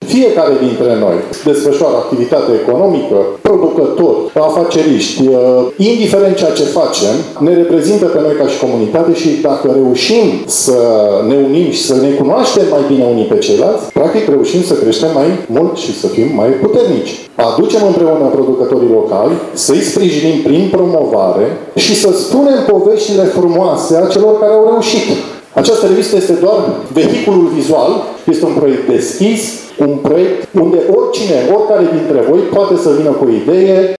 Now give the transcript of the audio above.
fiecare dintre noi desfășoară activitate economică, producători, afaceriști, indiferent ceea ce facem, ne reprezintă pe noi ca și comunitate și dacă reușim să ne unim și să ne cunoaștem mai bine unii pe ceilalți, practic reușim să creștem mai mult și să fim mai puternici. Aducem împreună producătorii locali, să-i sprijinim prin promovare și să spunem poveștile frumoase a celor care au reușit. Această revistă este doar vehiculul vizual, este un proiect deschis, un proiect unde oricine, oricare dintre voi poate să vină cu o idee,